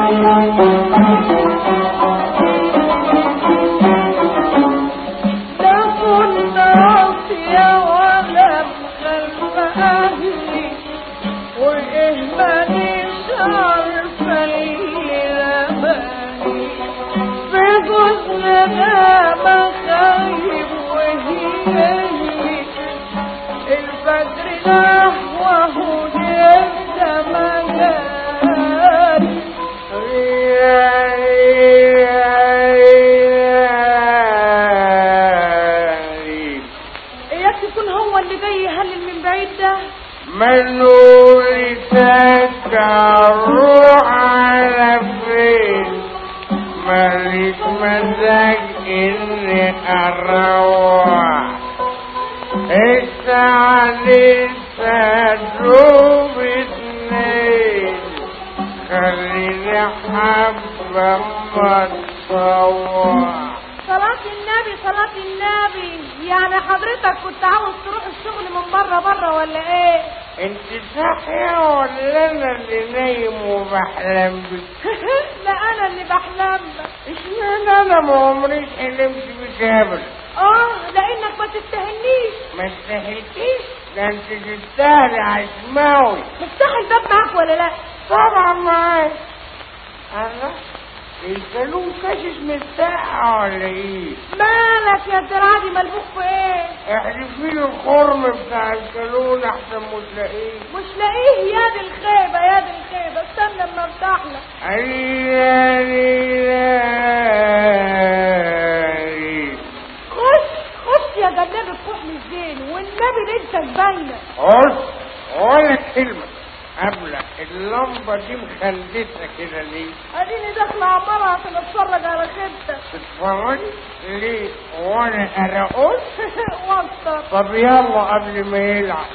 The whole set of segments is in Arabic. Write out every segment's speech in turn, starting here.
طب يلا قبل ما يلعب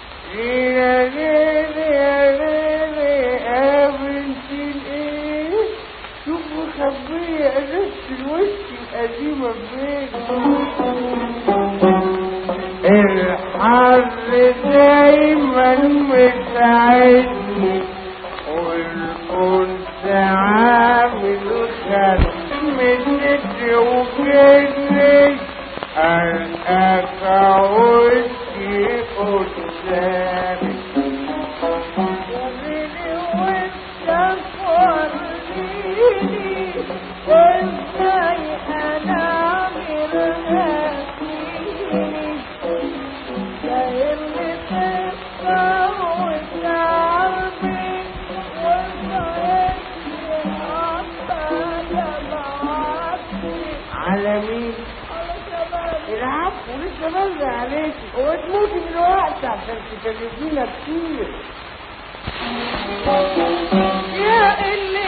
ليلة ليلة يا بنتي الايه شوف مخبية نفس الوش القديمة فين الحظ دايما مساعدني والأنثى عامل خدمتي وكني ألقاك وشي قدامي وريني وشك وريني وازاي أنا مرهقيني دايرني تفكر وتعبي وصايتني أطلع معاكي على مين؟ العفو لسه بلغ عليك وتموتي دلوقتي عشان تكلفينا كتير يا قلة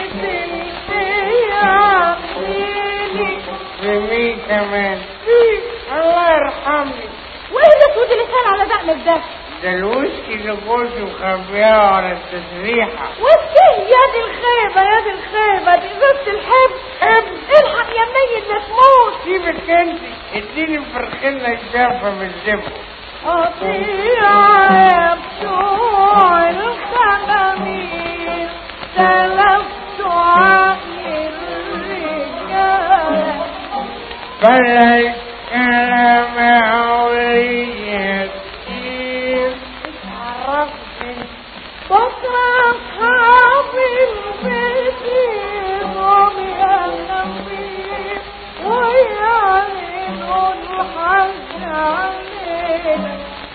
الخير في مين كمان؟ فيك الله يرحمني وايه ده تودي لسان على دقنك ده؟ ده الوشي اللي جوزي مخبياه على التسريحة وشي يا دي الخيبة يا دي الخيبة دي زوجة الحب الحق يا منيل لا تموت سيبك انت اديني فرخنا الشافة من الزبق قطيعة يا بتوع الخمامير سلفت عقل الرجال بلاش كلام عولية كتير اتعرفت بكرة أصحابي البيت يضم يا خفيف ويعلنوا الحج علينا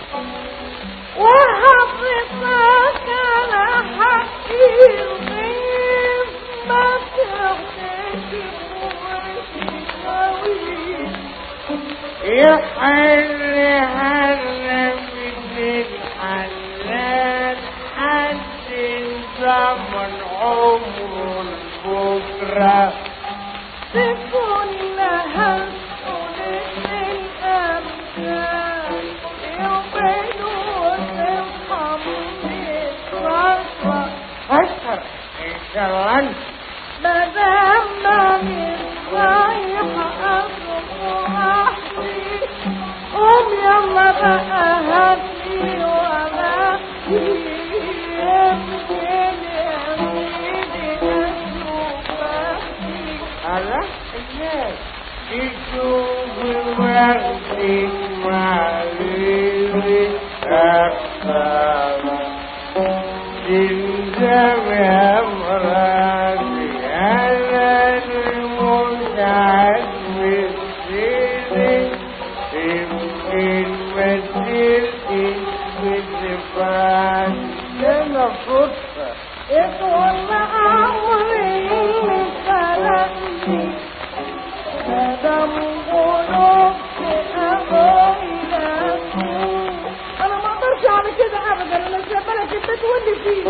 وحفظك على حقي الغيب ما تحتاجوش قوي يا حل من الحلال حد زمن عمره بكرة بكلها سنة الأمثال يومين وتفهم الرفرة فكر ان شاء الله انت مدام ماني رايحة أصرف وأحكي قوم يلا بقى هاتلي ولا يمكن يميني أشوف تشوف وقتك مع غيري أكثر تلزم يا مراتي أنا الموت عزمي سيدي يمكن ما تلقي بالدفاع لنا فرصة اطول عمري فرقني مادام قلوبتي أغيرتني. أنا ما أقدرش على كده أبدا، أنا سايبالك البيت واللي فيه.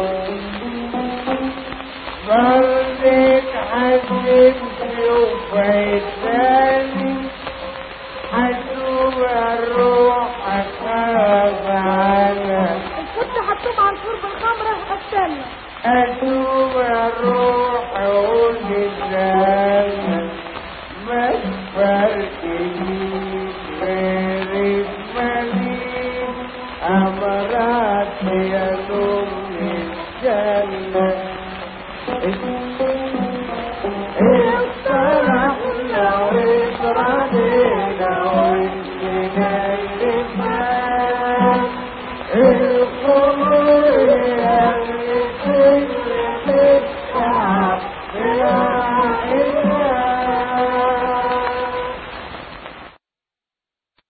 برضك حسبتي وفايتاني حتوب روحك خاف عنك كنت هتوب عن شرب الخمرة استنى حتوب روحك